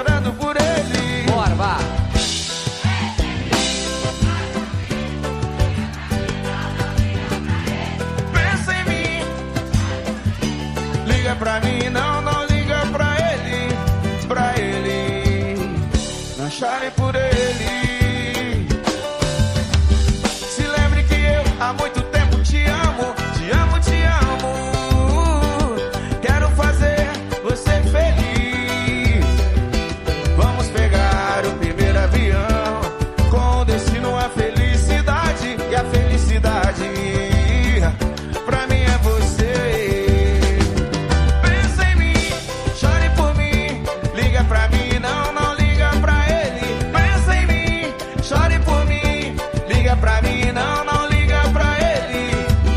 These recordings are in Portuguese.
chorando por ele. Bora, vá. Pensa em mim, liga pra mim, não liga pra ele, não chore por ele. Se lembre que eu há muito tempo te amo, te amo, te amo. Quero fazer você feliz. Vamos pegar o primeiro avião, com destino à felicidade. E a felicidade pra mim é você. Pensa em mim, chore por mim, liga pra mim, não liga pra ele. Pensa em mim, chore por mim, liga pra mim, não liga pra ele,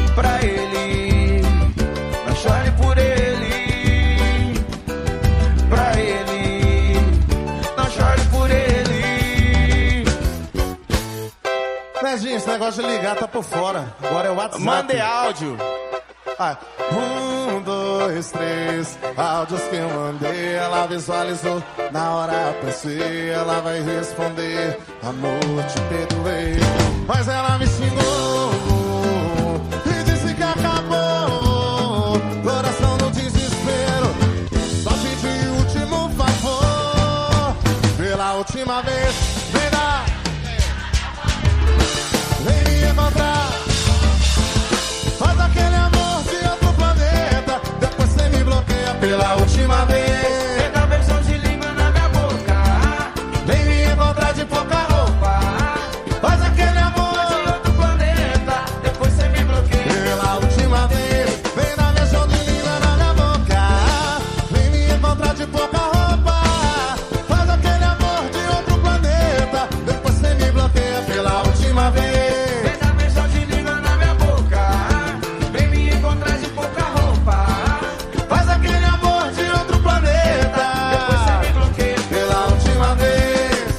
não chore por ele, pra ele, não chore por ele. Nezinho, esse negócio de ligar tá por fora. Agora é o WhatsApp. Mande áudio. 1, 2, 3, áudios que eu mandei. Ela visualizou, na hora eu pensei, ela vai responder. Amor, te perdoei, mas ela me xingou e disse que acabou. Coração no desespero, só pedi o último favor. Pela última vez, vem dar, vem me encontrar. Faz aquele amor de outro planeta, depois cê me bloqueia pela última vez. Vem dar beijão de língua na minha boca, Vem me encontrar de pouca roupa. Faz aquele amor de outro planeta, depois cê me bloqueia. pela última vez. Vem dar beijão de língua na minha boca. Vem me encontrar de pouca roupa. Faz aquele amor de outro planeta, depois cê me bloqueia pela última vez. Vem dar beijão de língua na minha boca, vem me encontrar de pouca roupa. Faz aquele amor de outro planeta, Depois cê me bloqueia. pela última vez.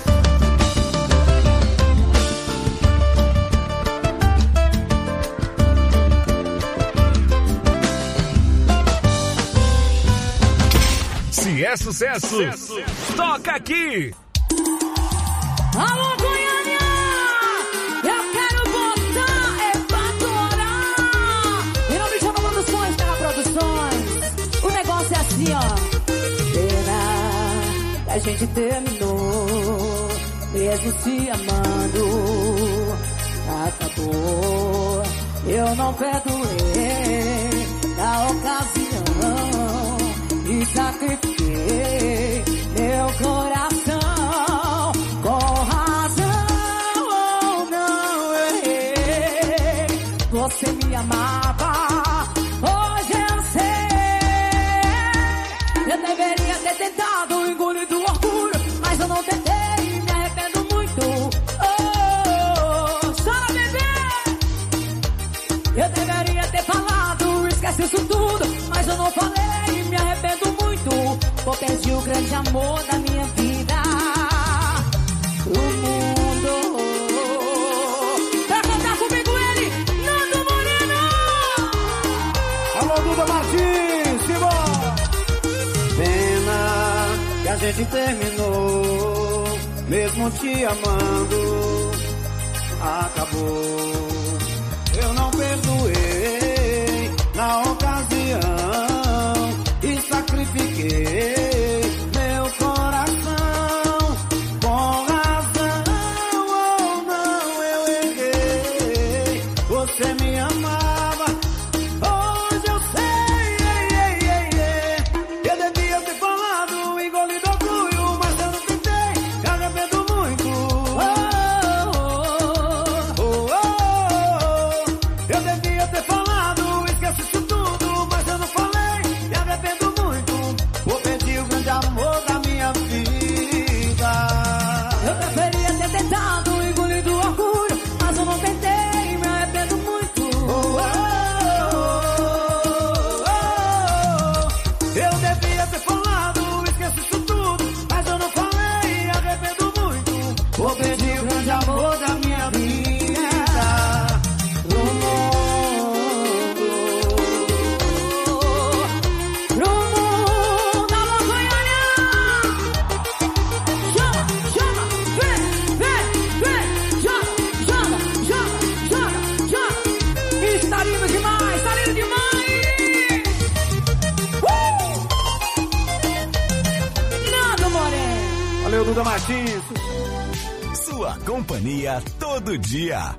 Se é sucesso, toca aqui. Alô, Goiânia! Eu quero botar é pra torar. Em nome de Chama Produções, Terra Produções. O negócio é assim, ó. Pena que a gente terminou, mesmo se amando. Acabou, eu não perdoei na ocasião e sacrifiquei meu coração. Com razão ou não errei, você me amava, hoje eu sei. Eu deveria ter tentado engolir do orgulho, mas eu não tentei e me arrependo muito. Oh, chora, bebê. Eu deveria ter falado, esquece isso tudo, mas eu não falei e me arrependo muito. Vou perder o grande amor da minha vida. O mundo. Pra cantar comigo ele, Nando Moreno. Alô, Duda Martins, simbora. Pena que a gente terminou, mesmo te amando. Acabou, eu não perdoei na ocasião e sacrifiquei meu coração. Com razão ou não eu errei, você me amava, hoje eu sei. Eu devia ter falado, engolido orgulho, mas eu não tentei, me arrependo muito. Eu devia ter falado, esquece isso tudo, Valeu, Duda Martins. Sua companhia todo dia.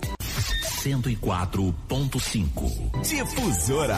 104.5. Difusora.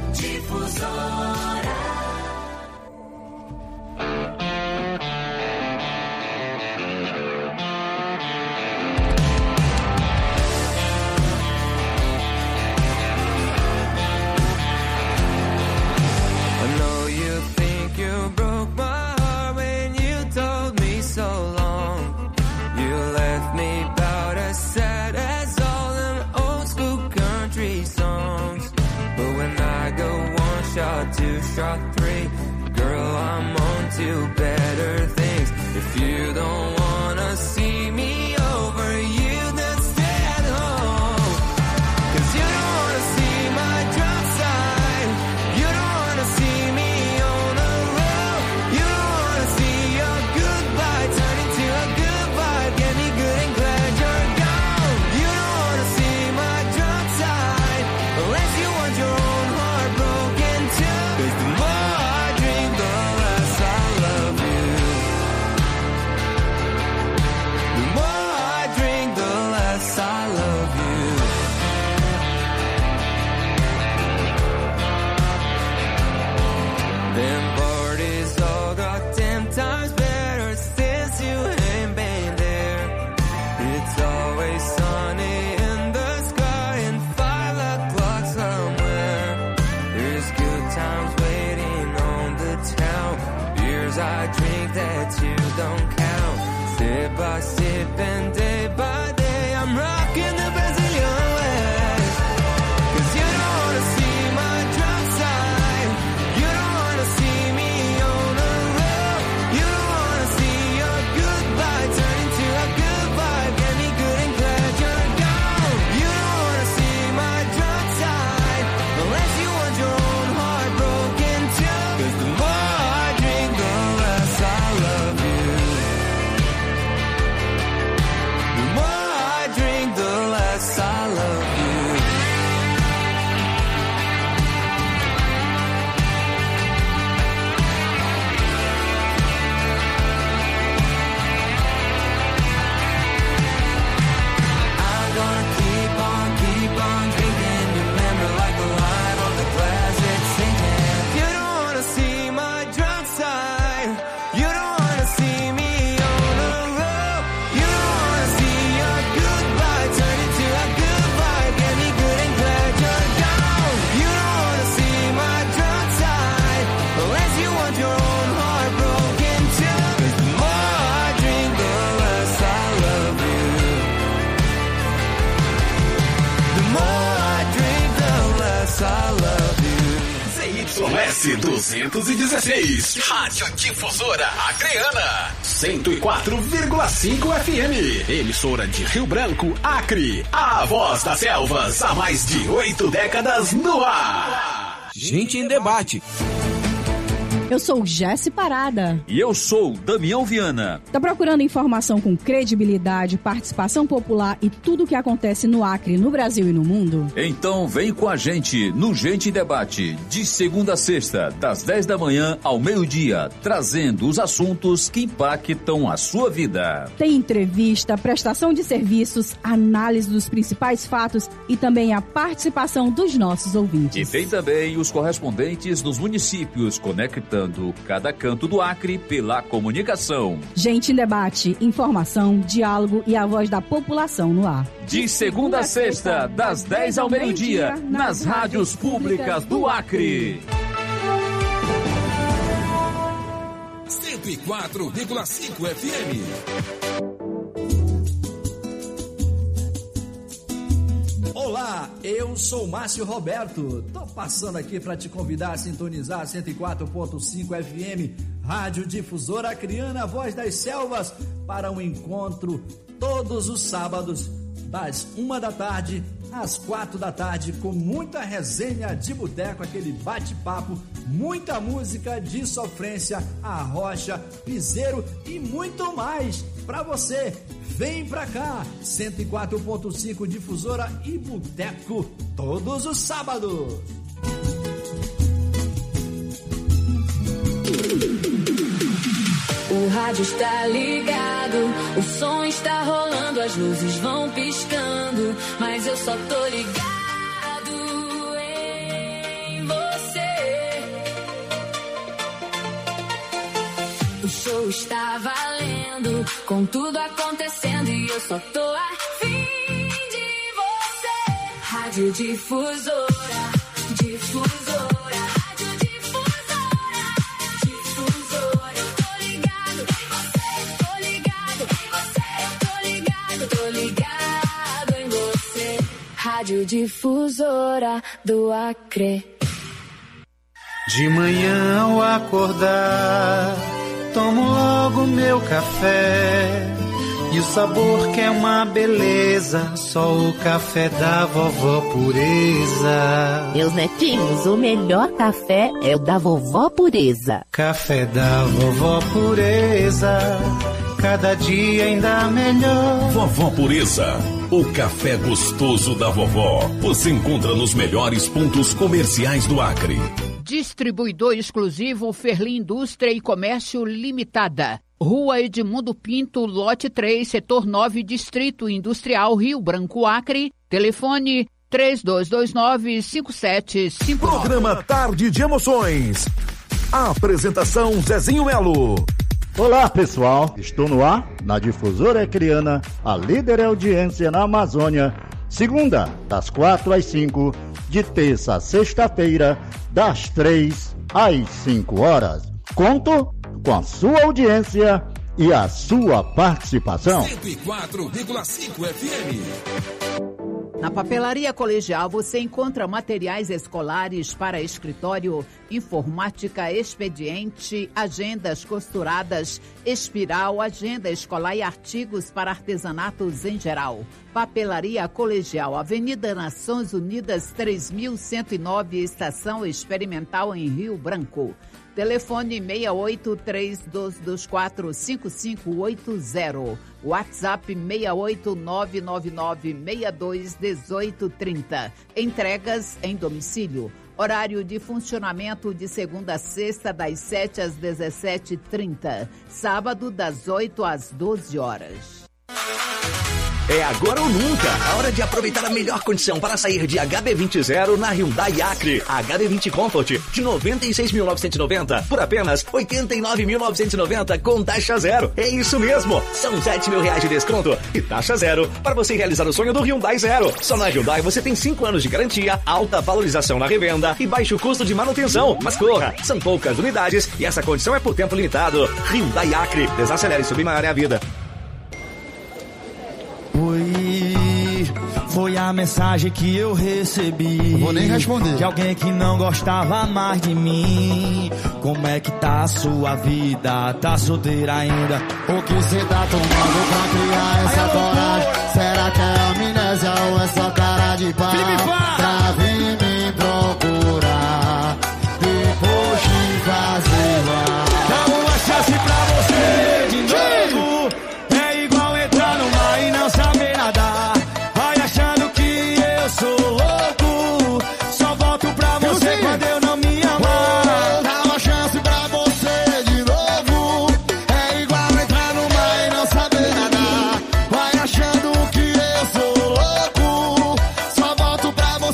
Shot 3, girl, I'm on to better things. If you don't wanna see me over, you then stay at home. 'Cause you don't wanna see my drop side. You don't wanna see me on the road. You don't wanna see your goodbye turn into a goodbye. Get me good and glad you're gone. You don't wanna see my drop side unless you want your own heart broken too. 'Cause the more I drink, the less I love you. The more I drink, the less I love you. Them parties all got 10 times better since you ain't been there. It's always sunny in the sky and 5 o'clock somewhere. There's good times waiting on the town. Beers I drink that you don't count. Sip by sip and day by day, I'm rocking the best of your ways. 'Cause you don't wanna see my drop side. You don't wanna see me on the road. You don't wanna see your goodbye turn into a goodbye. Get me good and glad you're gone. You don't wanna see my drop side unless you want your own heart broken too. 'Cause the more I drink, the less I love you. The more I drink, the less I love you. I'm gonna keep on drinking. Remember like the line on the glass, it's sinking. You don't wanna see my drunk side. You don't wanna see me on the road. You don't wanna see your goodbye turn into a goodbye. Get me good and glad you're gone. You don't wanna see my drunk side unless you want your own heart broken too. 'Cause the more I drink, the less I love you. The more I drink, the less I love you. CYS 216, Rádio Difusora Acreana, 104,5 FM, emissora de Rio Branco, Acre, a voz das selvas, há mais de 8 décadas no ar. Gente em Debate. Eu sou Jesse Parada. E eu sou Damião Viana. Tá procurando informação com credibilidade, participação popular e tudo o que acontece no Acre, no Brasil e no mundo? Então vem com a gente no Gente em Debate, de segunda a sexta, das 10 da manhã ao meio-dia, trazendo os assuntos que impactam a sua vida. Tem entrevista, prestação de serviços, análise dos principais fatos e também a participação dos nossos ouvintes. E tem também os correspondentes dos municípios, conectando cada canto do Acre pela comunicação. Gente em Debate, informação, diálogo e a voz da população no ar. De segunda a sexta, das 10 ao meio-dia, nas rádios públicas do Acre. 104,5 FM. Olá, eu sou Márcio Roberto. Tô passando aqui para te convidar a sintonizar 104.5 FM, Rádio Difusora Acreana, Voz das Selvas, para um encontro todos os sábados, das 1 da tarde às 4 da tarde, com muita resenha de boteco, aquele bate-papo, muita música de sofrência, arrocha, piseiro e muito mais pra você. Vem pra cá, 104.5 Difusora e Boteco, todos os sábados. O rádio está ligado, o som está rolando, as luzes vão piscando, mas eu só tô ligado em você. O show está valendo, com tudo acontecendo, e eu só tô afim de você. Rádio Difusora, Difusora. Rádio Difusora do Acre. De manhã ao acordar, tomo logo meu café. E o sabor que é uma beleza, só o café da vovó Pureza. Meus netinhos, o melhor café é o da vovó Pureza. Café da vovó Pureza, cada dia ainda melhor. Vovó Pureza, o café gostoso da vovó. Você encontra nos melhores pontos comerciais do Acre. Distribuidor exclusivo Ferli Indústria e Comércio Limitada. Rua Edmundo Pinto, lote 3, setor 9, Distrito Industrial, Rio Branco, Acre. Telefone 3229-5759. Programa Tarde de Emoções. A apresentação Zezinho Melo. Olá, pessoal. Estou no ar, na Difusora Acreana, a líder em audiência na Amazônia. Segunda, das 4 às 5, de terça a sexta-feira, das 3 às 5 horas. Conto com a sua audiência e a sua participação. 104,5 FM. Na Papelaria Colegial você encontra materiais escolares para escritório, informática, expediente, agendas costuradas, espiral, agenda escolar e artigos para artesanatos em geral. Papelaria Colegial, Avenida Nações Unidas 3109, Estação Experimental em Rio Branco. Telefone 68-3224-5580. WhatsApp 68999621830. Entregas em domicílio. Horário de funcionamento de segunda a sexta, das 7 às 17h30. Sábado, das 8 às 12 horas. É agora ou nunca. A hora de aproveitar a melhor condição para sair de HB20 na Hyundai Acre. HB20 Comfort de 96.990 por apenas 89.990 com taxa zero. É isso mesmo. São 7 mil reais de desconto e taxa zero para você realizar o sonho do Hyundai Zero. Só na Hyundai você tem 5 anos de garantia, alta valorização na revenda e baixo custo de manutenção. Mas corra, são poucas unidades e essa condição é por tempo limitado. Hyundai Acre. Desacelere e submarine a vida. Foi a mensagem que eu recebi. Vou nem responder. De alguém que não gostava mais de mim. Como é que tá a sua vida? Tá solteira ainda? O que cê tá tomando pra criar essa coragem? Será que é amnésia ou é só cara de pau? Pra vir me procurar depois de fazer lá. Dá uma chance pra você de novo. É igual entrar no mar e não saber nadar. Vai achando que eu sou louco. Só volto pra você quando eu não me amar. Dá uma chance pra você de novo. É igual entrar no mar e não saber nadar. Vai achando que eu sou louco. Só volto pra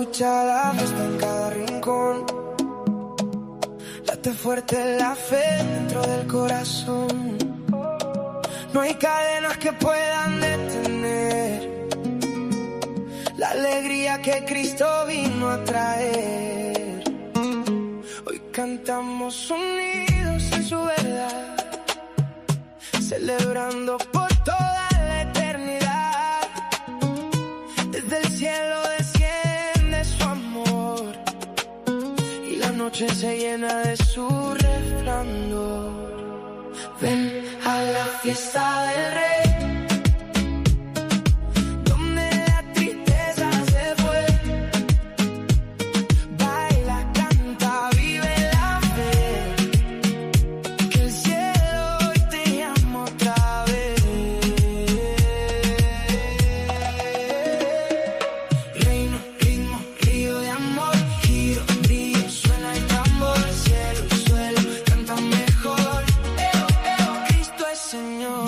escucha la fiesta en cada rincón. Late fuerte la fe dentro del corazón. No hay cadenas que puedan detener la alegría que Cristo vino a traer. Hoy cantamos unidos en su verdad, celebrando por toda la eternidad. Desde el cielo desciende su amor y la noche se llena de su resplandor. Ven a la fiesta del Rey, donde la tristeza se fue. Baila, canta, vive la fe, que el cielo hoy te llama otra vez. Reino, ritmo, río de amor, giro, brillo, suena el tambor. Cielo y suelo cantan mejor. Cristo es Señor.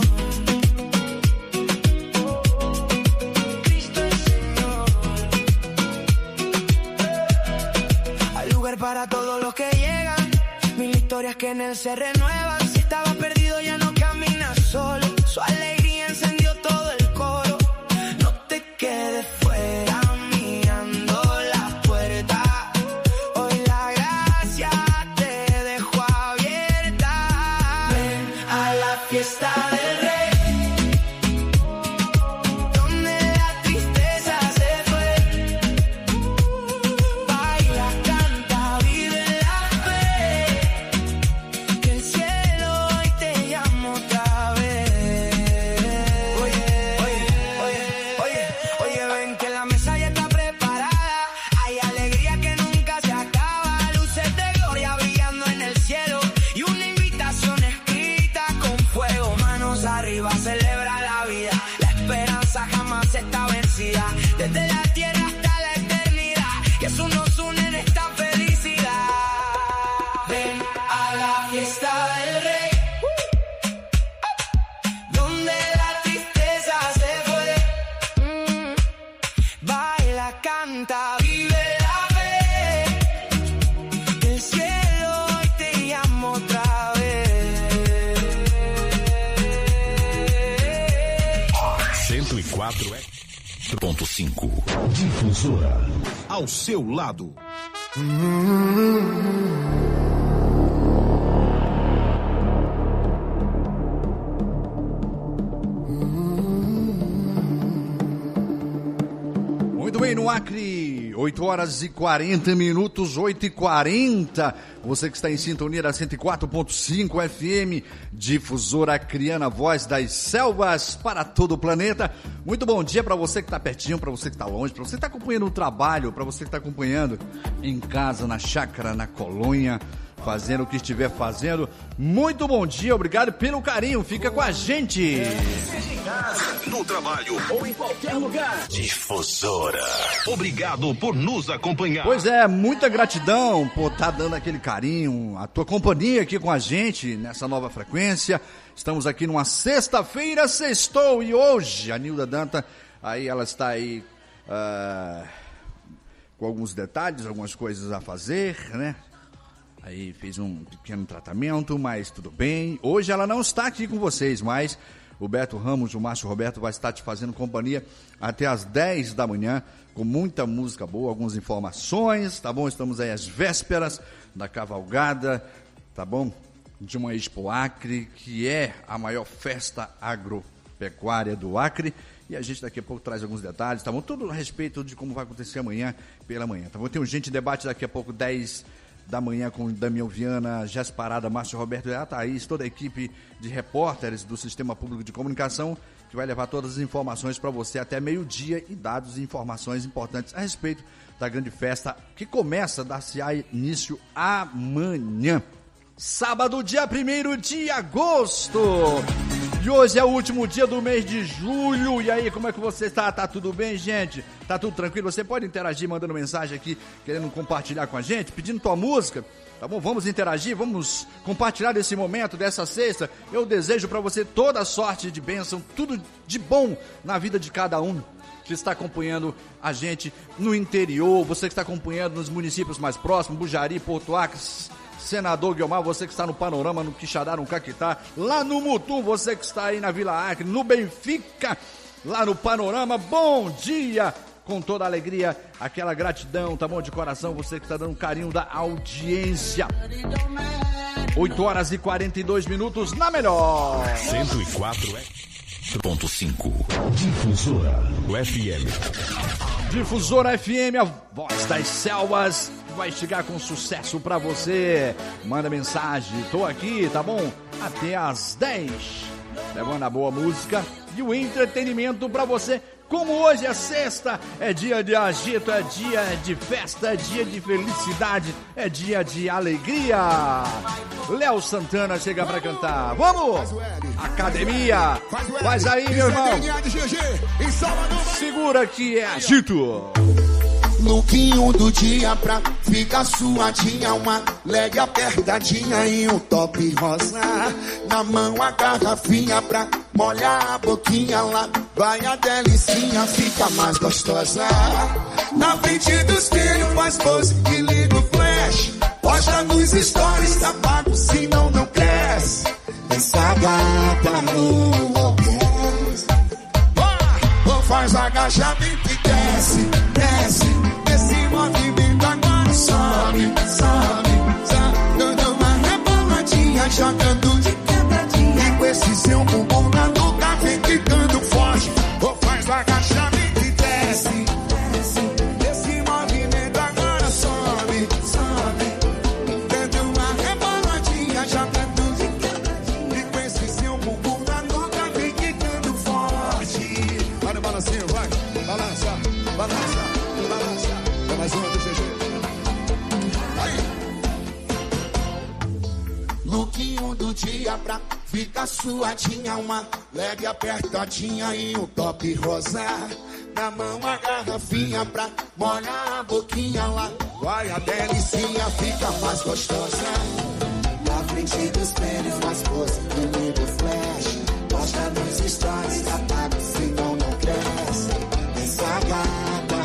Cristo es Señor. Hay lugar para todos los que llegan, mil historias que en él se renuevan. Si estaba perdido ya no caminas solo, su alegría encendió todo el coro. No te quedes fuera mirando las puertas, hoy la gracia te dejó abierta. Ven a la fiesta del Rey, donde la tristeza se fue. Baila, canta, vive la fe, que el cielo hoy te llama otra vez. Oye, ven que la mesa ya está preparada. Hay alegría que nunca se acaba, luces de gloria brillando en el cielo y una invitación escrita con fuego. Manos arriba, celebra la vida, la esperanza jamás está vencida. Desde la tierra hasta la eternidad, Jesús nos une en esta felicidad. Ven a la fiesta del Rey, donde la tristeza se fue. Baila, canta, vive la fe, que el cielo hoy te llama otra vez. 104.5 Difusora. Ao seu lado. Muito bem, no Acre, 8 horas e 40 minutos, 8h40. Você que está em sintonia da 104.5 FM, Difusora Acreana, voz das selvas para todo o planeta. Muito bom dia para você que está pertinho, para você que está longe, para você que está acompanhando o trabalho, para você que está acompanhando em casa, na chácara, na colônia, fazendo o que estiver fazendo. Muito bom dia, obrigado pelo carinho, fica com a gente. Seja em casa, no trabalho ou em qualquer lugar. Difusora. Obrigado por nos acompanhar. Pois é, muita gratidão por estar dando aquele carinho, a tua companhia aqui com a gente nessa nova frequência. Estamos aqui numa sexta-feira, sextou, e hoje a Nilda Danta, aí ela está aí com alguns detalhes, algumas coisas a fazer, né? Aí fez um pequeno tratamento, mas tudo bem. Hoje ela não está aqui com vocês, mas o Beto Ramos, o Márcio Roberto, vai estar te fazendo companhia até às 10 da manhã, com muita música boa, algumas informações, tá bom? Estamos aí às vésperas da cavalgada, tá bom? De uma Expo Acre, que é a maior festa agropecuária do Acre. E a gente daqui a pouco traz alguns detalhes, tá bom? Tudo a respeito de como vai acontecer amanhã pela manhã, tá bom? Tem um Gente Debate daqui a pouco, 10 da manhã, com Damião Viana, Jéssica Parada, Márcio Roberto e a Thaís, toda a equipe de repórteres do Sistema Público de Comunicação, que vai levar todas as informações para você até meio-dia e dados e informações importantes a respeito da grande festa que começa a dar-se início amanhã. Sábado, dia 1º de agosto. E hoje é o último dia do mês de julho. E aí, como é que você está? Tá tudo bem, gente? Tá tudo tranquilo? Você pode interagir mandando mensagem aqui, querendo compartilhar com a gente, pedindo tua música, tá bom? Vamos interagir, vamos compartilhar desse momento, dessa sexta. Eu desejo para você toda a sorte de bênção, tudo de bom na vida de cada um. que está acompanhando a gente no interior, você que está acompanhando nos municípios mais próximos, Bujari, Porto Acre, Senador Guiomar, você que está no Panorama, no Quixadá, no Caquetá, lá no Mutum, você que está aí na Vila Acre, no Benfica, lá no Panorama, bom dia! Com toda a alegria, aquela gratidão, tá bom, de coração, você que está dando um carinho da audiência. 8 horas e 42 minutos na melhor. 104.5 Difusora FM. Difusora FM, a voz das selvas, vai chegar com sucesso pra você. Manda mensagem, tô aqui, tá bom? Até às 10. Levando a boa música e o entretenimento pra você. Como hoje é sexta, é dia de agito, é dia de festa, é dia de felicidade, é dia de alegria. Léo Santana chega pra cantar. Vamos! Academia! Faz aí, meu irmão! Segura que é agito! Lookinho do dia pra ficar suadinha, uma leg apertadinha e um top rosa. Na mão a garrafinha pra molhar a boquinha, lá vai a delicinha, fica mais gostosa. Na frente do espelho faz pose e liga o flash, posta nos stories, tá pago, senão não cresce. Essa gata me enlouquece. Ou faz agachamento e desce, desce. Esse movimento agora sobe, sobe, sobe. Dando uma reboladinha, jogando de quebradinha. E com esse seu bumbum na nuca vem ficando forte. Ou faz agachamento e desce, desce. Esse movimento agora sobe, sobe. Dando uma reboladinha, jogando de quebradinha. E com esse seu bumbum na nuca vem ficando forte. Olha o balancinho, vai, balança, balança. Mais uma do GG. Aí. Lookinho do dia pra ficar suadinha, uma leg apertadinha e um top rosa. Na mão a garrafinha pra molhar a boquinha, lá vai a delicinha, fica mais gostosa. Na frente do espelho faz pose, liga o flash, posta nos stories, apaga, senão não cresce. Essa gata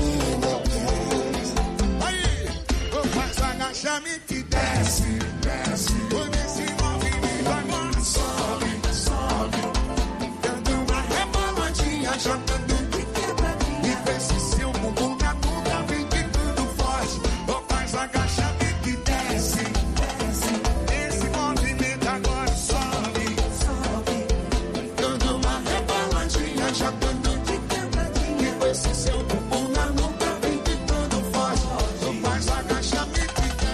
agachamento e desce, desce. Por esse movimento agora sobe, sobe. Dando uma reboladinha, jogando de quebradinha. E com esse seu bumbum na nuca vem ficando forte. Ou faz agachamento e desce, desce. Esse movimento agora sobe, sobe. Dando uma reboladinha, jogando de quebradinha. E com esse seu bumbum na nuca vem ficando forte. Ou faz agachamento.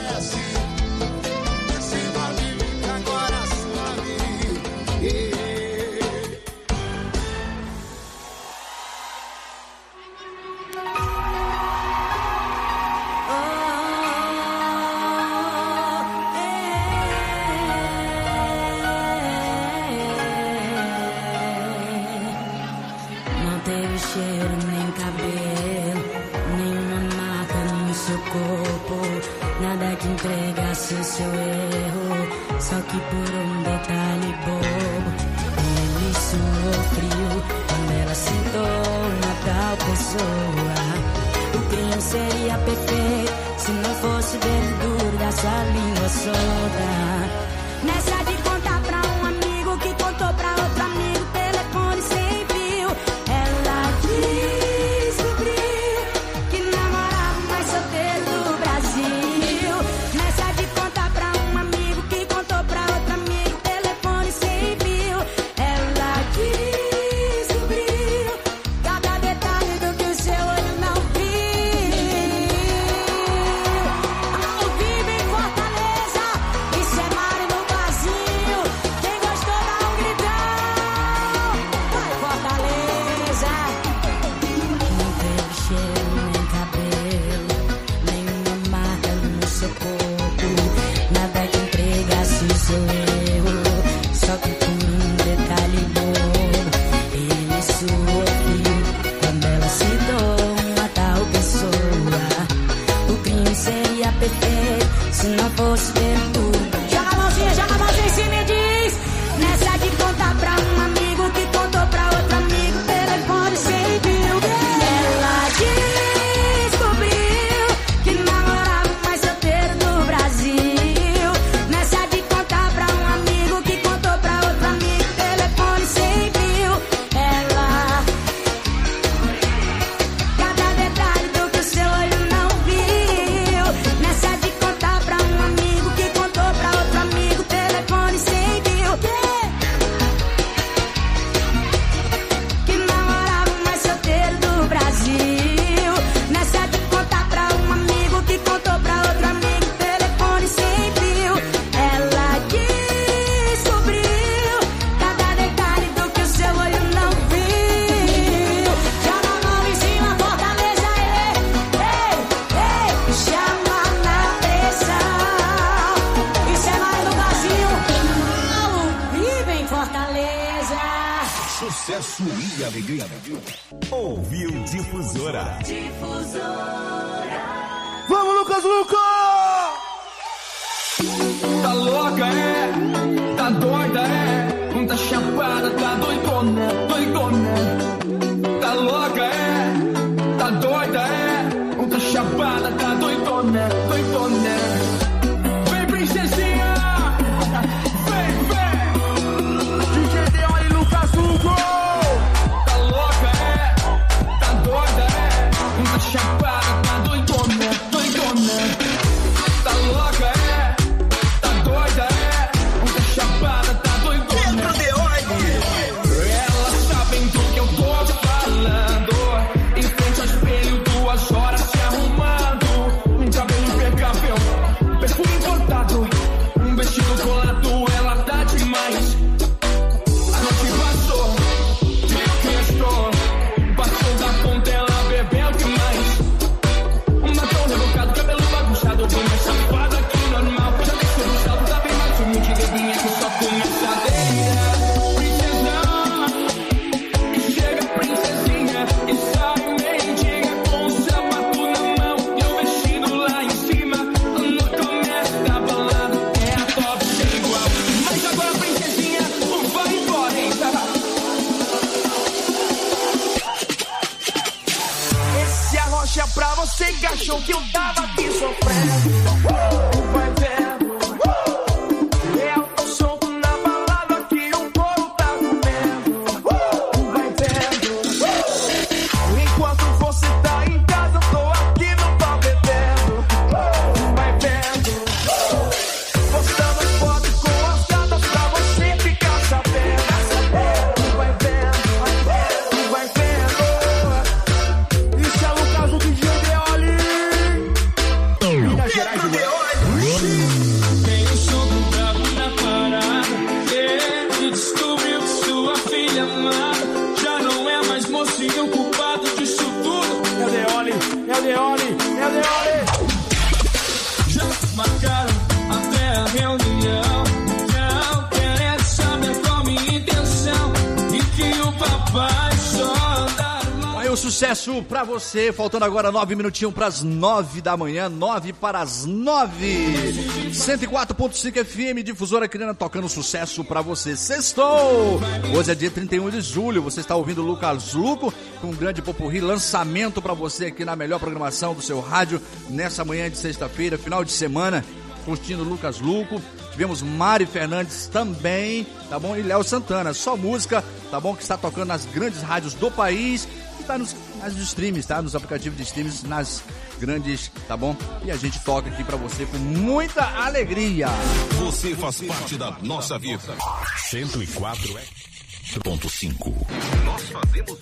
Seu erro, só que por um detalhe bobo, ele sofreu quando ela citou uma tal pessoa. O crime seria perfeito se não fosse dele duro dessa língua solta. Nessa de contar pra um amigo que contou pra outro amigo, telefone sem fio, ela descobriu que namorava o mais solteiro do Brasil. Nessa de contar pra um amigo que contou pra outro amigo, telefone sem fio, ela descobriu cada detalhe do que o seu olho não viu. Ao vivo em Fortaleza, isso é Mário no Brasil. Quem gostou dá um gritão, vai Fortaleza. Não teve cheiro nem cabelo, nenhuma marca no seu corpo, nada que empregasse o seu erro, só que com um detalhe bobo, ele sorriu quando ela citou uma tal pessoa. O crime seria perfeito se não fosse dentro. Joga a mãozinha em cima e diz. Nessa de contar pra um amigo que contou pra outro amigo, telefone sem fio. Sucesso e alegria. Ouviu Difusora. Vamos, Lucas Luco! Tá louca, é? Tá doida, é? Tá chapada, tá doidona, doidona. Tá louca, é? Tá doida, é? Tá chapada, tá doidona, doidona. Vem, princesinha! Vem, vem! DJ D.O. e Lucas Luco! Tá louca, é? Tá doida, é? Tá chapada, tá doidona, doidona. Tá louca, é? Tá doida, é? Tá chapada, tá doidona. Elas sabem do que eu tô falando. Em frente ao espelho, 2 horas se arrumando. Um cabelo impecável, perfume importado, um vestido colado, ela tá demais. A noite passou, viu que estou. Passou da conta, ela bebeu demais. Um batom rebocado, cabelo bagunçado, bem mais safada que o normal. Já desceu do salto, tá bem mais humilde, bebinha que só começa a delícia. Princesa, chega princesinha e sai mendiga com o sapato na mão e o vestido lá em cima. No começo da balada é a top sem igual. Mas agora princesinha, vai embora, hein? Esse arrocha pra você que achou que eu tava aqui sofrendo. Vai vendo, eu tô solto na balada que o povo tá comendo. Vai vendo, enquanto você tá em casa, eu tô aqui no pau bebendo. Vai vendo, postando foto com as gatas pra você ficar sabendo. Vai vendo, vai vendo. Isso é Lucas, o DJ Deoli. Minas Gerais de Goiás. Tem um som bravo na parada. Ele descobriu que sua filha amada já não é mais mocinho culpado disso tudo. É o Deoli, é o Deoli, é o Deoli. Já marcaram até a reunião. Não querendo saber qual minha intenção. E que o papai só andaram. Aí o sucesso pra você, faltando agora 9 minutinhos pras 9 da manhã, 9 para as 9. 104.5 FM, Difusora Criana, tocando sucesso pra você. Sextou! Hoje é dia 31 de julho, você está ouvindo o Lucas Luco com um grande popurrí, lançamento pra você aqui na melhor programação do seu rádio, nessa manhã de sexta-feira, final de semana, curtindo Lucas Luco. Tivemos Mari Fernandes também, tá bom? E Léo Santana, só música, tá bom? Que está tocando nas grandes rádios do país e tá nas streams, tá? Nos aplicativos de streams, nas grandes, tá bom? E a gente toca aqui pra você com muita alegria. Você faz parte da nossa vida. 104.5. Nós fazemos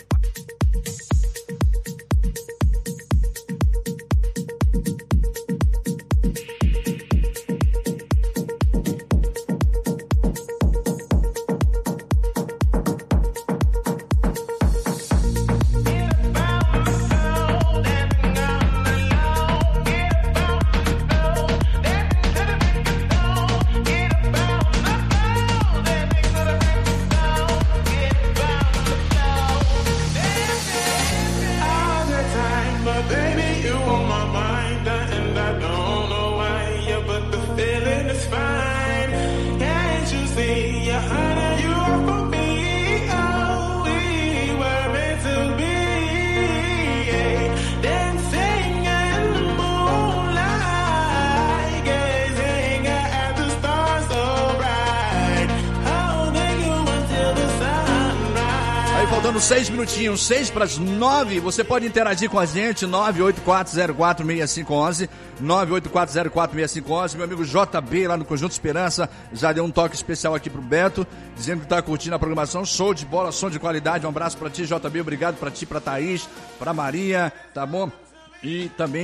Faltando 6 minutinhos, 6 para as 9. Você pode interagir com a gente, 984046511, 984046511. Meu amigo JB lá no Conjunto Esperança já deu um toque especial aqui pro Beto, dizendo que tá curtindo a programação. Show de bola, som de qualidade. Um abraço para ti, JB. Obrigado para ti, para Thaís, para Maria, tá bom? E também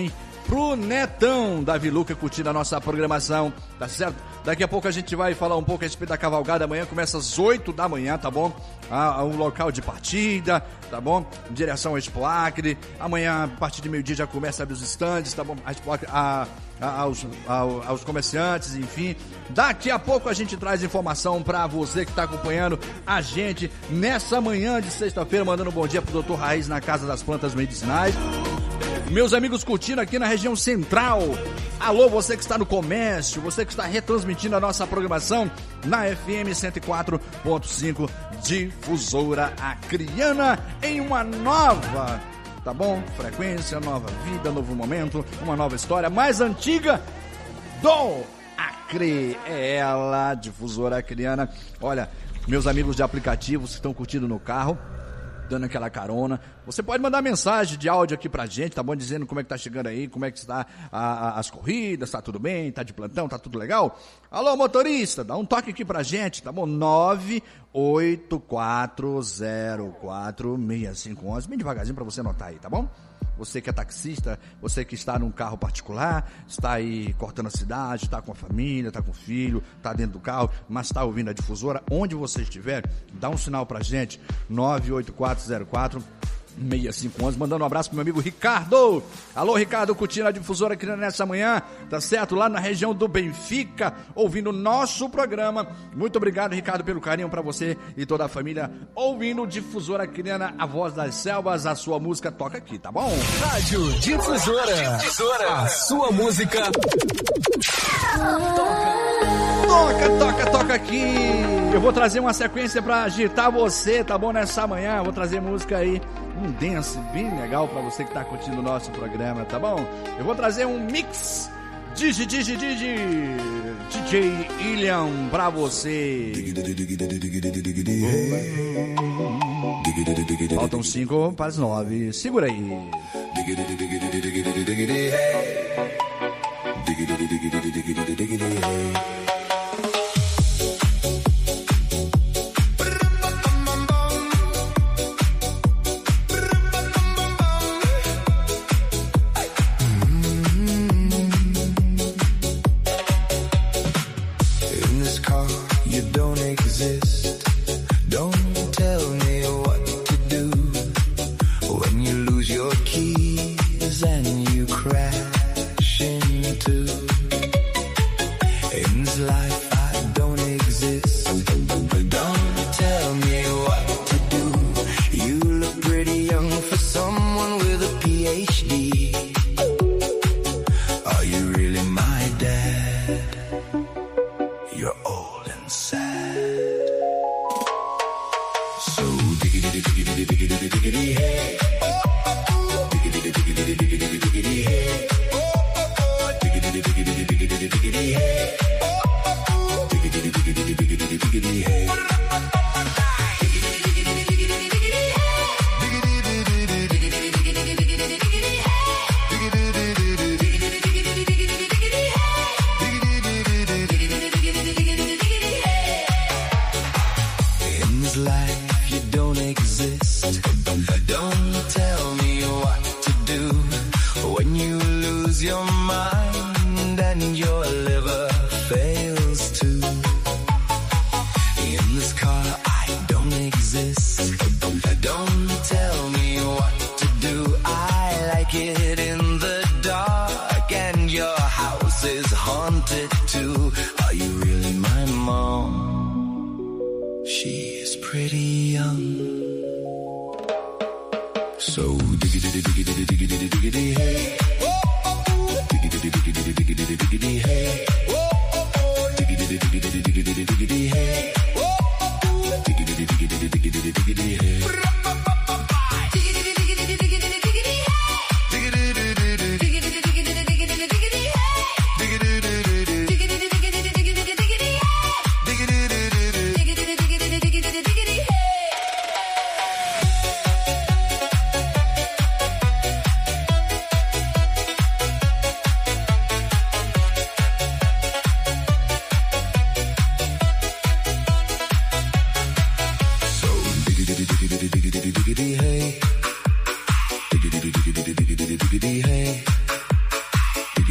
pro Netão da Viluca curtindo a nossa programação, tá certo? Daqui a pouco a gente vai falar um pouco a respeito da cavalgada. Amanhã começa às 8 da manhã, tá bom? O local de partida, tá bom? Em direção ao Expo Acre. Amanhã, a partir de meio-dia, já começa a abrir os estandes, tá bom? A Expo Acre, aos comerciantes, enfim. Daqui a pouco a gente traz informação pra você que tá acompanhando a gente nessa manhã de sexta-feira, mandando um bom dia pro Dr. Raiz na Casa das Plantas Medicinais. Meus amigos curtindo aqui na região central. Alô, você que está no comércio, você que está retransmitindo a nossa programação na FM 104.5 Difusora Acreana em uma nova, tá bom? Frequência, nova vida, novo momento, uma nova história mais antiga do Acre. É ela, Difusora Acreana. Olha, meus amigos de aplicativos que estão curtindo no carro, dando aquela carona, você pode mandar mensagem de áudio aqui pra gente, tá bom? Dizendo como é que tá chegando aí, como é que está as corridas, tá tudo bem, tá de plantão, tá tudo legal? Alô, motorista, dá um toque aqui pra gente, tá bom? 984046511, bem devagarzinho pra você anotar aí, tá bom? Você que é taxista, você que está num carro particular, está aí cortando a cidade, está com a família, está com o filho, está dentro do carro, mas está ouvindo a Difusora, onde você estiver, dá um sinal pra gente, 98404-6511, mandando um abraço pro meu amigo Ricardo. Alô, Ricardo, curtindo a Difusora aqui nessa manhã, tá certo? Lá na região do Benfica, ouvindo o nosso programa. Muito obrigado, Ricardo, pelo carinho pra você e toda a família, ouvindo Difusora Criana, a voz das selvas. A sua música toca aqui, tá bom? Rádio Difusora, a sua música toca aqui. Eu vou trazer uma sequência pra agitar você, tá bom? Nessa manhã, eu vou trazer música aí, um dance bem legal pra você que tá curtindo o nosso programa, tá bom? Eu vou trazer um mix DJ Ilian pra você. Faltam 5 para as 9. Segura aí.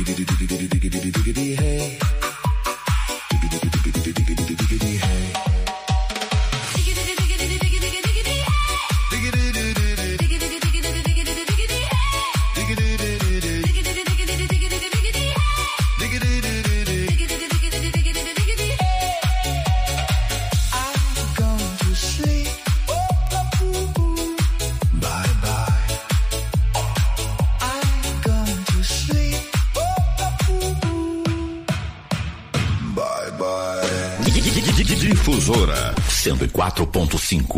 Difusora 104.5.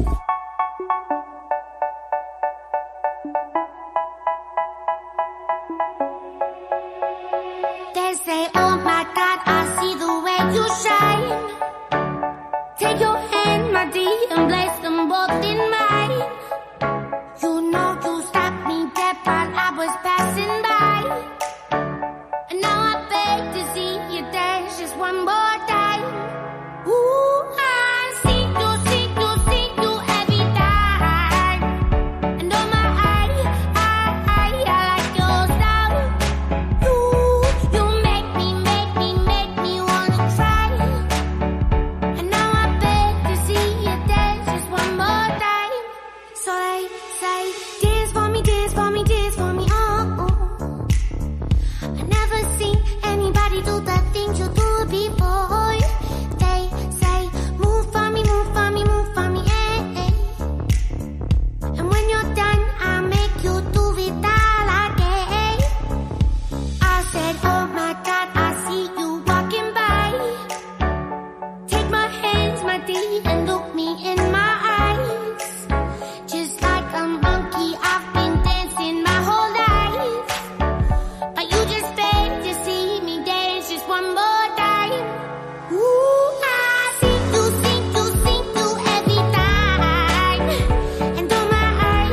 They say, oh my God, I see the way you shine. Take your hand, my dear, and place them both in mine. You know you stopped me dead while I was passing by. And now I beg to see you dance just one more time. Ooh, I see you every time. And oh my, I like your style. You make me wanna try. And now I beg to see you dance just one more time. So they say, dance for me, dance for me, dance for me, oh. I never seen anybody do the things you do before. They say, move for me, move for me, move for me, eh, eh. And when you're done, I'll make you do it all again. I said, oh my God, I see you walking by. Take my hands, my dear, and look me in my eyes. Just like a monkey, I've been dancing my whole life. But you just beg to see me dance just one more time. Ooh, I see you every time. And oh my,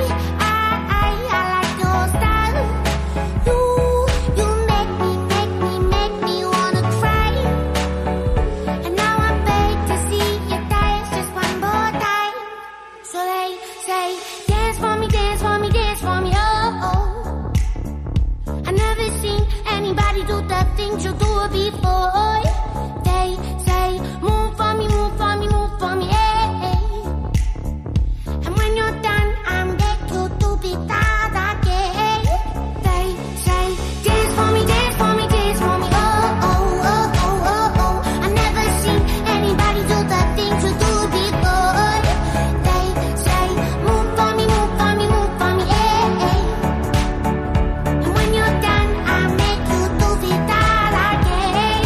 I like your style. You make me wanna cry. And now I beg to see you dance just one more time. So they say, dance for me, dance for me, dance for me, oh. I never seen anybody do the things you do before. They say, move for me, move for me, move for me, eh, eh. And when you're done, I'll make you do it all again. They say, dance for me, dance for me, dance for me, oh, oh, oh, oh, oh, oh. I never seen anybody do the things you do before. They say, move for me, move for me, move for me, eh, eh. And when you're done, I'll make you do it all again.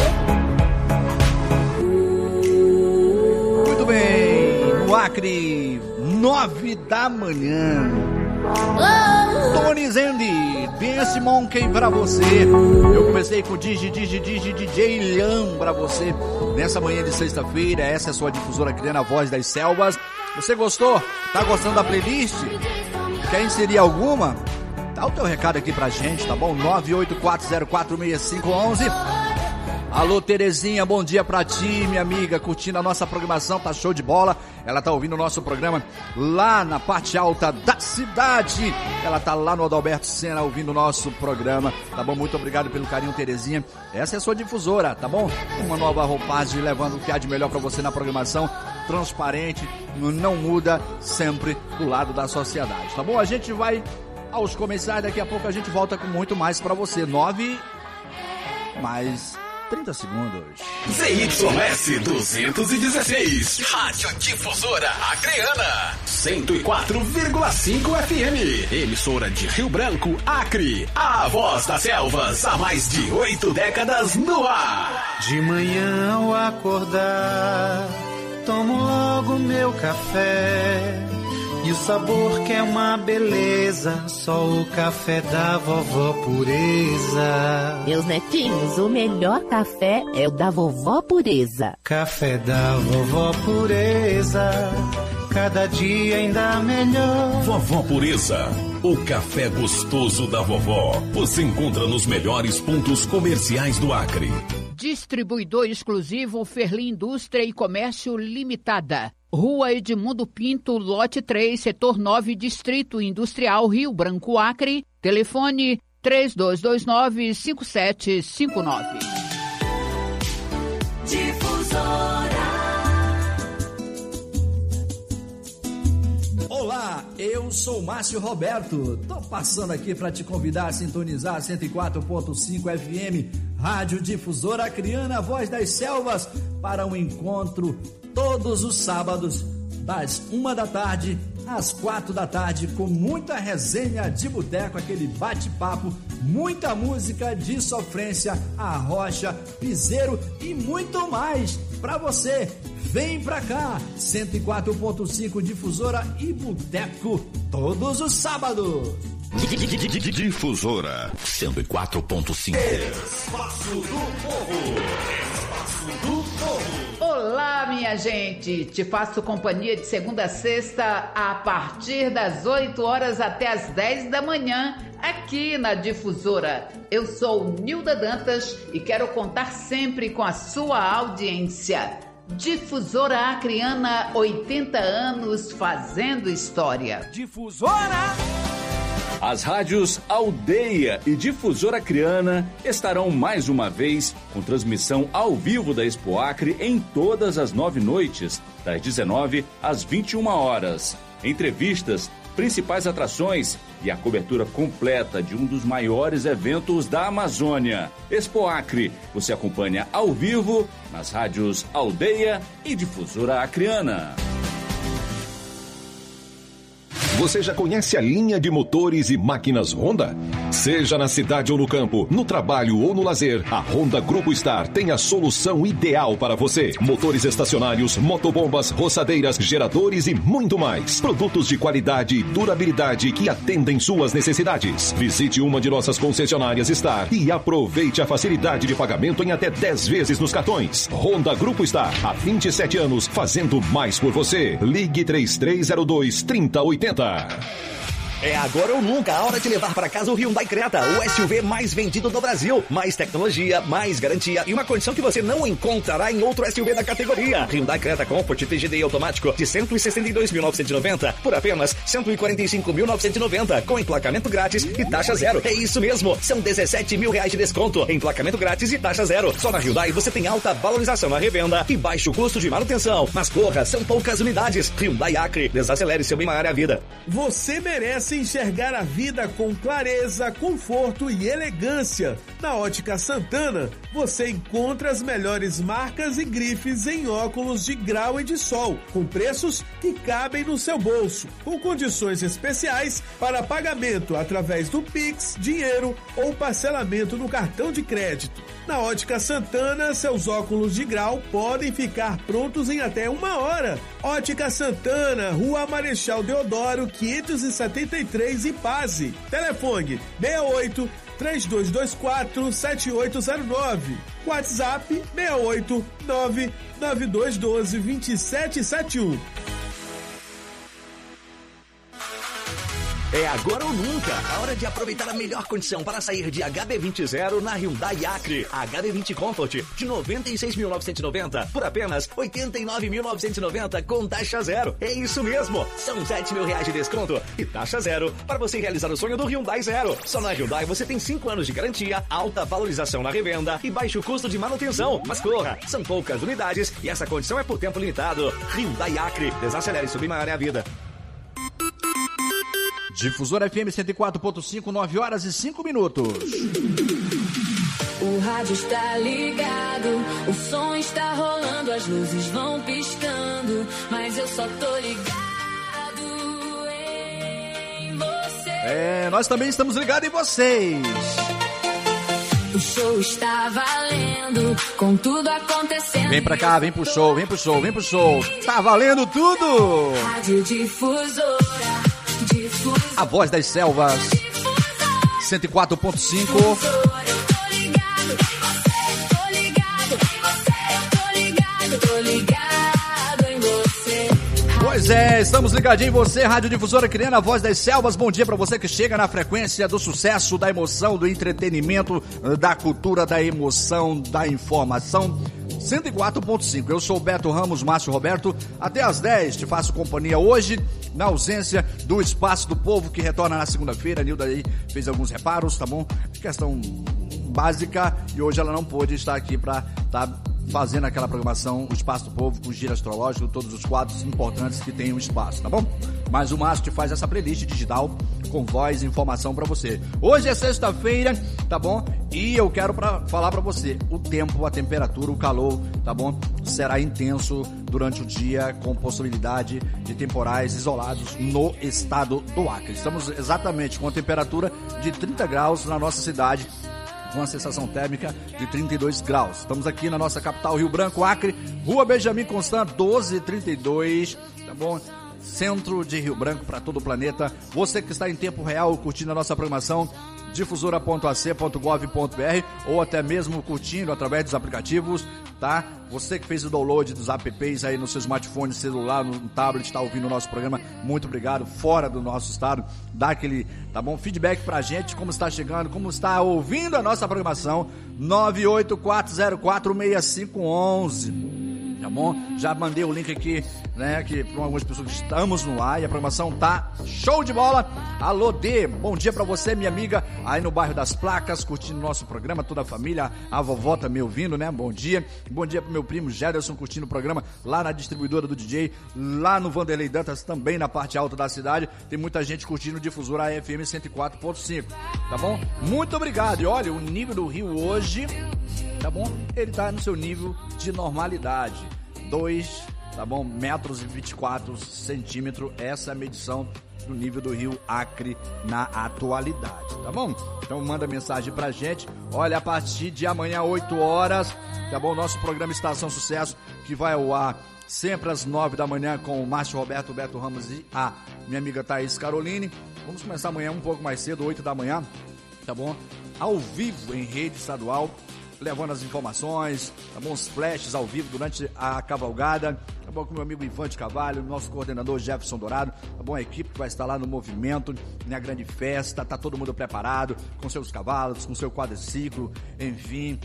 Muito bem, no Acre, 9 da manhã. Tony Zendi, Dance Monkey pra você. Eu comecei com DJ Lham pra você nessa manhã de sexta-feira. Essa é a sua difusora criando a voz das selvas. Você gostou? Tá gostando da playlist? Quer inserir alguma? Dá o teu recado aqui pra gente, tá bom? 984046511. Alô, Terezinha, bom dia pra ti, minha amiga, curtindo a nossa programação, tá show de bola. Ela tá ouvindo o nosso programa lá na parte alta da cidade. Ela tá lá no Adalberto Senna ouvindo o nosso programa, tá bom? Muito obrigado pelo carinho, Terezinha. Essa é a sua difusora, tá bom? Uma nova roupagem levando o que há de melhor pra você na programação, transparente, não muda, sempre do lado da sociedade, tá bom? A gente vai aos comerciais, daqui a pouco a gente volta com muito mais pra você. 9 mais 30 segundos. ZYS 216, Rádio Difusora Acreana, 104,5 FM, emissora de Rio Branco, Acre, a voz das selvas, há mais de 8 décadas no ar. De manhã ao acordar, tomo logo meu café, e o sabor que é uma beleza, só o café da vovó Pureza. Meus netinhos, o melhor café é o da vovó Pureza. Café da vovó Pureza, cada dia ainda melhor. Vovó Pureza, o café gostoso da vovó. Você encontra nos melhores pontos comerciais do Acre. Distribuidor exclusivo Ferli Indústria e Comércio Limitada. Rua Edmundo Pinto, lote 3, setor 9, Distrito Industrial Rio Branco, Acre. Telefone 3229-5759. Difusora. Olá, eu sou Márcio Roberto. Tô passando aqui para te convidar a sintonizar 104.5 FM, Rádio Difusora Acreana, Voz das Selvas, para um encontro todos os sábados, das 1 da tarde às 4 da tarde, com muita resenha de boteco, aquele bate-papo, muita música de sofrência, arrocha, piseiro e muito mais para você. Vem pra cá, 104.5 Difusora e Boteco, todos os sábados. Difusora 104.5. Espaço do Povo. Espaço do Povo. Olá, minha gente! Te faço companhia de segunda a sexta, a partir das 8 horas até as 10 da manhã, aqui na Difusora. Eu sou Nilda Dantas e quero contar sempre com a sua audiência. Difusora Acreana, 80 anos fazendo história. Difusora! As rádios Aldeia e Difusora Acreana estarão mais uma vez com transmissão ao vivo da Expo Acre em todas as 9 noites, das 19 às 21 horas. Entrevistas, principais atrações e a cobertura completa de um dos maiores eventos da Amazônia. Expo Acre, você acompanha ao vivo nas rádios Aldeia e Difusora Acreana. Você já conhece a linha de motores e máquinas Honda? Seja na cidade ou no campo, no trabalho ou no lazer, a Honda Grupo Star tem a solução ideal para você. Motores estacionários, motobombas, roçadeiras, geradores e muito mais. Produtos de qualidade e durabilidade que atendem suas necessidades. Visite uma de nossas concessionárias Star e aproveite a facilidade de pagamento em até 10 vezes nos cartões. Honda Grupo Star, há 27 anos, fazendo mais por você. Ligue 3302-3080. É agora ou nunca a hora de levar para casa o Hyundai Creta, o SUV mais vendido do Brasil. Mais tecnologia, mais garantia e uma condição que você não encontrará em outro SUV da categoria. Hyundai Creta Comfort TGDI automático de 162.990 por apenas 145.990 com emplacamento grátis e taxa zero. É isso mesmo, são 17 mil reais de desconto, emplacamento grátis e taxa zero. Só na Hyundai você tem alta valorização na revenda e baixo custo de manutenção. Mas corra, são poucas unidades. Hyundai Acre, desacelere seu bem-maior a vida. Você merece enxergar a vida com clareza, conforto e elegância. Na Ótica Santana, você encontra as melhores marcas e grifes em óculos de grau e de sol, com preços que cabem no seu bolso, com condições especiais para pagamento através do Pix, dinheiro ou parcelamento no cartão de crédito. Na Ótica Santana, seus óculos de grau podem ficar prontos em até 1 hora. Ótica Santana, Rua Marechal Deodoro, 573 e Paz. Telefone 68 3224 7809. WhatsApp 68 99212 2771. É agora ou nunca, a hora de aproveitar a melhor condição para sair de HB20 na Hyundai Acre. HB20 Comfort de 96.990 por apenas 89.990 com taxa zero. É isso mesmo, são 7 mil reais de desconto e taxa zero para você realizar o sonho do Hyundai Zero. Só na Hyundai você tem 5 anos de garantia, alta valorização na revenda e baixo custo de manutenção. Mas corra, são poucas unidades e essa condição é por tempo limitado. Hyundai Acre, desacelere sua bem-maior a vida. Difusora FM 104.5, 9 horas e 5 minutos. O rádio está ligado, o som está rolando, as luzes vão piscando, mas eu só tô ligado em você. Nós também estamos ligados em vocês. O show está valendo, com tudo acontecendo. Vem pra cá, vem pro show, vem pro show, vem pro show. Tá valendo tudo! Rádio Difusora. A Voz das Selvas 104.5. Pois é, estamos ligadinhos em você, Rádio Difusora Criana, a voz das selvas. Bom dia pra você que chega na frequência do sucesso, da emoção, do entretenimento, da cultura, da emoção, da informação. 104.5. Eu sou o Beto Ramos, Márcio Roberto. Até às 10 te faço companhia hoje, na ausência do Espaço do Povo, que retorna na segunda-feira. A Nilda aí fez alguns reparos, tá bom? Questão básica, e hoje ela não pôde estar aqui pra fazendo aquela programação, o Espaço do Povo, com o giro astrológico, todos os quadros importantes que tem o espaço, tá bom? Mas o Márcio te faz essa playlist digital com voz e informação pra você. Hoje é sexta-feira, tá bom? E eu quero falar pra você, o tempo, a temperatura, o calor, tá bom? Será intenso durante o dia, com possibilidade de temporais isolados no estado do Acre. Estamos exatamente com a temperatura de 30 graus na nossa cidade, com a sensação térmica de 32 graus. Estamos aqui na nossa capital, Rio Branco, Acre, Rua Benjamin Constant, 1232, tá bom? Centro de Rio Branco para todo o planeta. Você que está em tempo real curtindo a nossa programação, difusora.ac.gov.br, ou até mesmo curtindo através dos aplicativos, tá? Você que fez o download dos apps aí no seu smartphone, celular, no tablet, está ouvindo o nosso programa, muito obrigado. Fora do nosso estado, dá aquele, tá bom? Feedback pra gente, como está chegando, como está ouvindo a nossa programação, 984046511. Tá bom? Já mandei o link aqui, né, que para algumas pessoas que estamos no ar e a programação tá show de bola. Alô, Dê, bom dia pra você, minha amiga, aí no bairro das Placas, curtindo o nosso programa, toda a família, a vovó tá me ouvindo, né? Bom dia pro meu primo Gerson, curtindo o programa lá na distribuidora do DJ, lá no Vanderlei Dantas, também na parte alta da cidade, tem muita gente curtindo o Difusora FM 104.5, tá bom? Muito obrigado. E olha, o nível do rio hoje, tá bom? Ele tá no seu nível de normalidade. 2, tá bom? Metros e 24 centímetros. Essa é a medição do nível do rio Acre na atualidade, tá bom? Então manda mensagem pra gente. Olha, a partir de amanhã, 8 horas, tá bom? Nosso programa Estação Sucesso, que vai ao ar sempre às 9 da manhã com o Márcio Roberto, Beto Ramos e a minha amiga Thaís Caroline. Vamos começar amanhã um pouco mais cedo, 8 da manhã, tá bom? Ao vivo em rede estadual, levando as informações, tá bom? Os flashes ao vivo durante a cavalgada, tá bom? Com meu amigo Ivan de Carvalho, nosso coordenador Jefferson Dourado, tá bom? A equipe que vai estar lá no movimento, na grande festa, tá todo mundo preparado, com seus cavalos, com seu quadriciclo, enfim,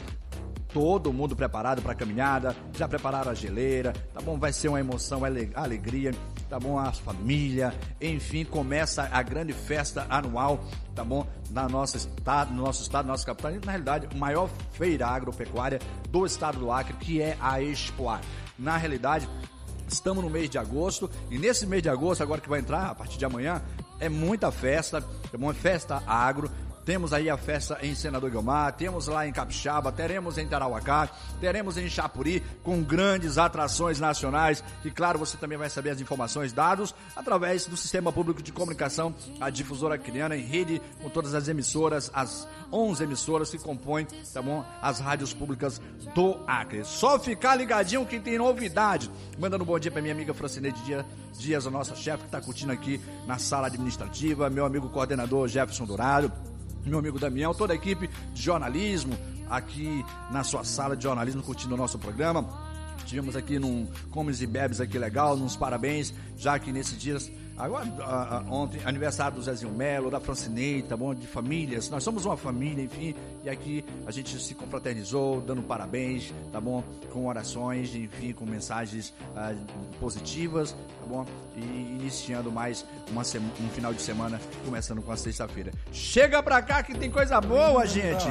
todo mundo preparado para a caminhada, já prepararam a geleira, tá bom? Vai ser uma emoção, alegria, tá bom? A família, enfim, começa a grande festa anual, tá bom? No nosso estado, nossa capital, e na realidade, a maior feira agropecuária do estado do Acre, que é a Expo Acre. Na realidade, estamos no mês de agosto, e nesse mês de agosto, agora que vai entrar, a partir de amanhã, é muita festa, tá bom? É festa agro. Temos aí a festa em Senador Guiomar, temos lá em Capixaba, teremos em Tarauacá, teremos em Chapuri, com grandes atrações nacionais. E claro, você também vai saber as informações dadas através do Sistema Público de Comunicação, a Difusora Criana, em rede com todas as emissoras, as 11 emissoras que compõem, tá bom? As rádios públicas do Acre. Só ficar ligadinho que tem novidade. Mandando um bom dia pra minha amiga Francineide Dias, a nossa chefe que tá curtindo aqui na sala administrativa, meu amigo coordenador Jefferson Dourado, meu amigo Damião, toda a equipe de jornalismo aqui na sua sala de jornalismo curtindo o nosso programa. Tivemos aqui num Comes e Bebes aqui legal, nos parabéns, já que nesses dias, agora, ontem, aniversário do Zezinho Melo, da Francineide, tá bom? De famílias, nós somos uma família, enfim, e aqui a gente se confraternizou, dando parabéns, tá bom? Com orações, enfim, com mensagens positivas, tá bom? E iniciando mais um final de semana, começando com a sexta-feira. Chega pra cá que tem coisa boa, gente!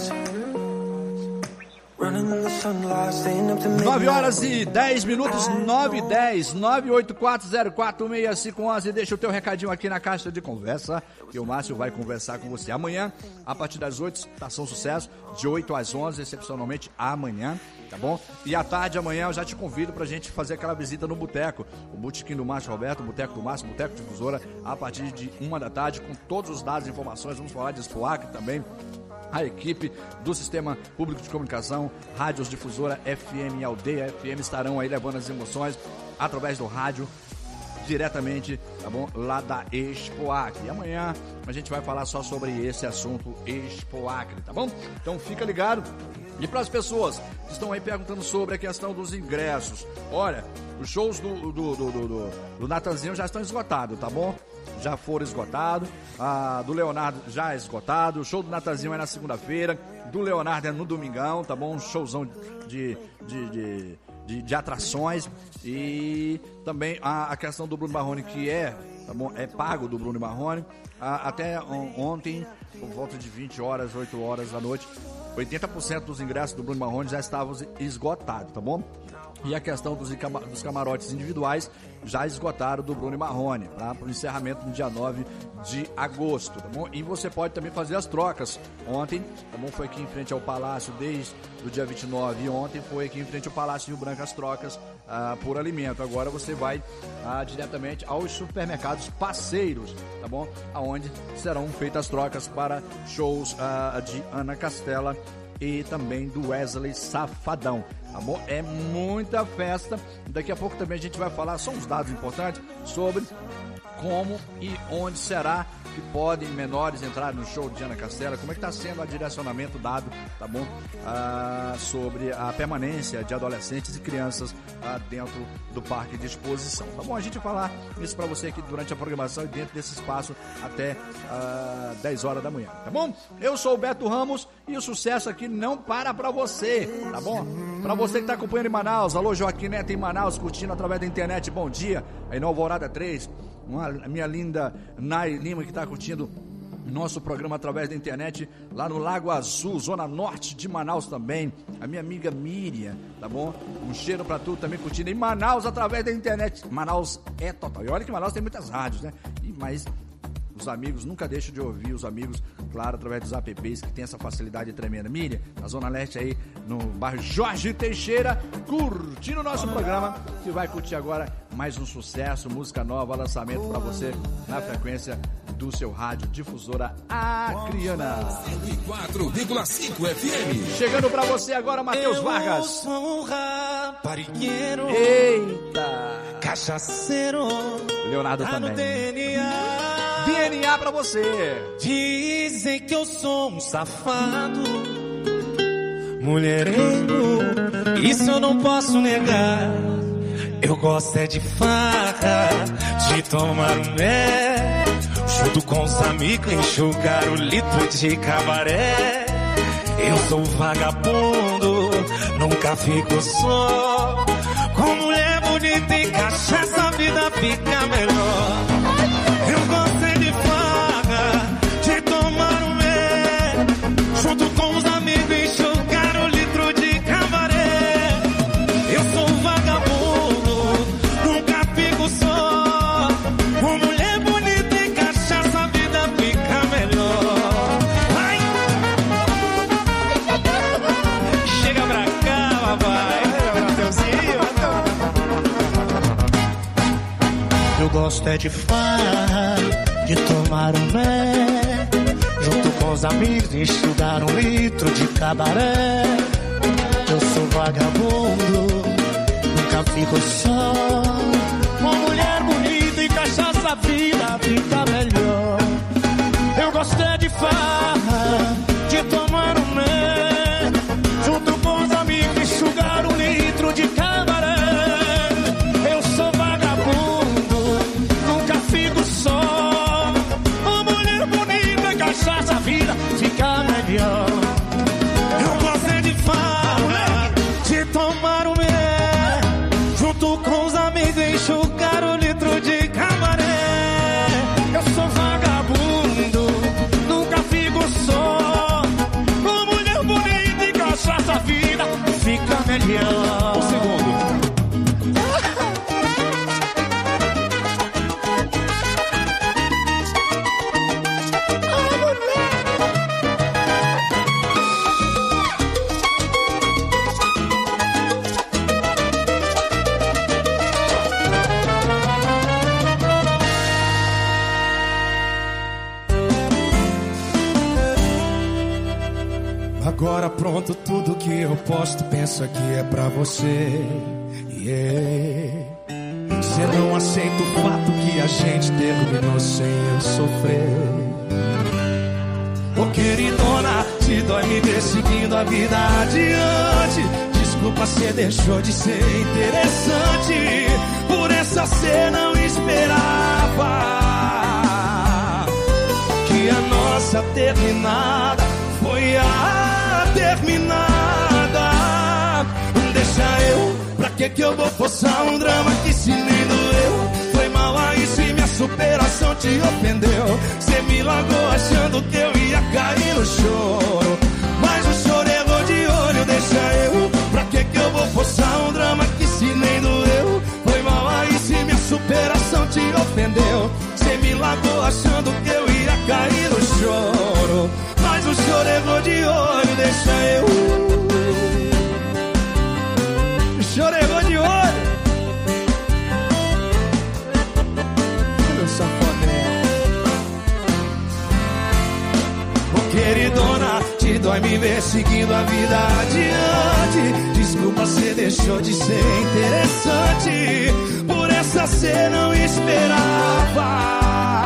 9 horas e 10 minutos, 9 e 10, 984046511. Deixa o teu recadinho aqui na caixa de conversa, que o Márcio vai conversar com você amanhã, a partir das 8, Estação Sucesso, de 8 às 11, excepcionalmente amanhã, tá bom? E à tarde, amanhã, eu já te convido pra gente fazer aquela visita no boteco, o botequim do Márcio Roberto, o boteco do Márcio, boteco Difusora, a partir de 1 da tarde, com todos os dados e informações. Vamos falar de Expo Acre também, a equipe do Sistema Público de Comunicação, Rádios Difusora FM e Aldeia FM estarão aí levando as emoções através do rádio, diretamente, tá bom? Lá da Expo Acre. E amanhã a gente vai falar só sobre esse assunto, Expo Acre, tá bom? Então fica ligado. E para as pessoas que estão aí perguntando sobre a questão dos ingressos, olha, os shows do Natanzinho já estão esgotados, tá bom? Já foram esgotados, do Leonardo já é esgotado, o show do Natanzinho é na segunda-feira, do Leonardo é no domingão, tá bom? Um showzão de atrações. E também a questão do Bruno Marrone, que é pago do Bruno Marrone, até ontem, por volta de 20 horas, 8 horas da noite, 80% dos ingressos do Bruno Marrone já estavam esgotados, tá bom? E a questão dos camarotes individuais já esgotaram do Bruno Marrone, tá? Para o encerramento no dia 9 de agosto, tá bom? E você pode também fazer as trocas. Ontem, tá bom? Foi aqui em frente ao Palácio desde o dia 29 e ontem foi aqui em frente ao Palácio Rio Branco as trocas por alimento. Agora você vai diretamente aos supermercados parceiros, tá bom? Aonde serão feitas as trocas para shows de Ana Castela e também do Wesley Safadão, tá bom? É muita festa. Daqui a pouco também a gente vai falar, são uns dados importantes sobre como e onde será que podem menores entrar no show de Ana Castela, como é que está sendo o direcionamento dado, tá bom? Sobre a permanência de adolescentes e crianças dentro do parque de exposição, tá bom? A gente vai falar isso para você aqui durante a programação e dentro desse espaço até 10 horas da manhã, tá bom? Eu sou o Beto Ramos e o sucesso aqui não para pra você, tá bom? Pra você que tá acompanhando em Manaus, alô Joaquim Neto em Manaus, curtindo através da internet, bom dia, aí no Alvorada 3, a minha linda Nay Lima que tá curtindo nosso programa através da internet lá no Lago Azul, zona norte de Manaus também, a minha amiga Miriam, tá bom? Um cheiro pra tu também curtindo em Manaus através da internet. Manaus é total, e olha que Manaus tem muitas rádios, né? Mas os amigos nunca deixam de ouvir, os amigos, claro, através dos apps que tem essa facilidade tremenda. Miriam, na Zona Leste aí, no bairro Jorge Teixeira, curtindo o nosso programa, que vai curtir agora mais um sucesso, música nova, lançamento pra você na frequência do seu rádio Difusora Acreana. 104,5 FM. Chegando pra você agora, Matheus Vargas. Eu sou um raparigueiro. Eita! Cachaceiro. Leonardo tá também. No DNA pra você. Dizem que eu sou um safado, mulherengo, isso eu não posso negar. Eu gosto é de farra, de tomar um mé, junto com os amigos enxugar o litro de cabaré. Eu sou vagabundo, nunca fico só. Com mulher bonita e cachaça a vida fica melhor. Eu gosto é de farra, de tomar um mé, junto com os amigos enxugar o litro de cabaré. Eu sou vagabundo, nunca fico só. Com mulher bonita e cachaça a vida fica melhor. Ai. Chega pra cá, papai. Eu gosto é de farra, de tomar um mé, junto com os amigos enxugar um litro de cabaré. Eu sou vagabundo, nunca fico só. Com mulher bonita e cachaça a vida fica melhor. Eu gosto é de farra, de tomar um mé, junto com os amigos enxugar um litro de cabaré. Eu sou vagabundo, nunca fico só. Uma mulher bonita, cachaça, a vida fica melhor. Eu gosto é de farra, de tomar um mé, junto com os amigos enxugar o litro de cabaré. Eu sou vagabundo, nunca fico só. Uma mulher bonita e cachaça, a vida fica melhor. Um segundo. Agora pronto, tudo que eu posto, pensa que é pra você. Cê não aceita o fato que a gente terminou sem eu sofrer. Ô queridona, te dói me ver seguindo a vida adiante. Desculpa, cê deixou de ser interessante. Por essa cê não esperava que a nossa terminada foi a terminada. Deixa eu, pra que eu vou forçar um drama que se nem doeu? Foi mal aí se minha superação te ofendeu. Cê me largou achando que eu ia cair no choro, mas o choro errou de olho. Deixa eu, pra que eu vou forçar um drama que se nem doeu? Foi mal aí se minha superação te ofendeu. Cê me largou achando que eu ia cair no choro, mas o choro errou de olho. Deixa eu, o choro errou de olho. Olha o safadão. Ô queridona, te dói me ver seguindo a vida adiante. Desculpa, cê deixou de ser interessante. Por essa cê não esperava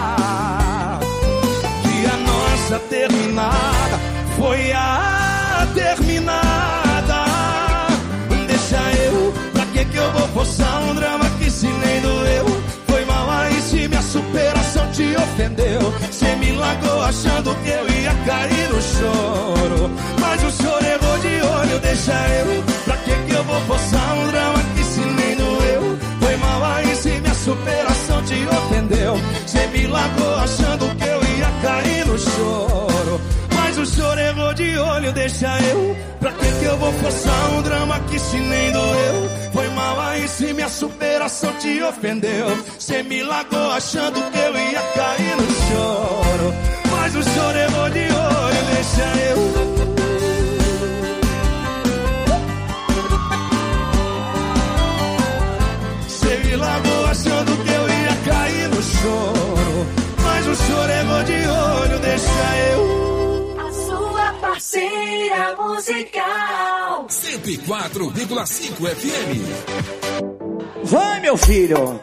que a nossa terminada foi a terminada. Deixa eu, pra que eu vou forçar um drama que se nem doeu? Foi mal aí se minha superação te ofendeu. Cê me largou achando que eu ia cair no choro, mas o choro errou de olho. Deixa eu, pra que eu vou forçar um drama que se nem doeu? Foi mal aí se minha superação te ofendeu. Cê me largou achando que eu ia cair no choro, mas o choro errou de olho. Deixa eu, pra que eu vou forçar um drama que se nem doeu? Foi mal aí se minha superação te ofendeu. Cê me largou achando que eu ia cair no choro, mas o choro errou de olho. Deixa eu, cê me largou achando que eu ia cair no choro, mas o choro errou de olho. Deixa eu, a sua parceira musical 104,5 FM. vai meu filho.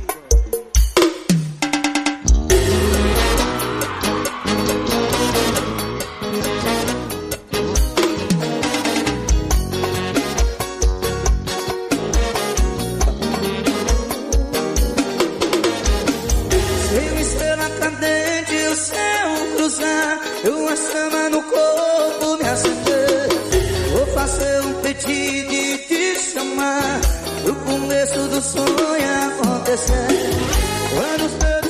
Seu estrela cadente, o céu cruzar, uma chama no corpo me acender. Vou fazer um pedido e te chamar, o começo do sonho acontecer. Quando os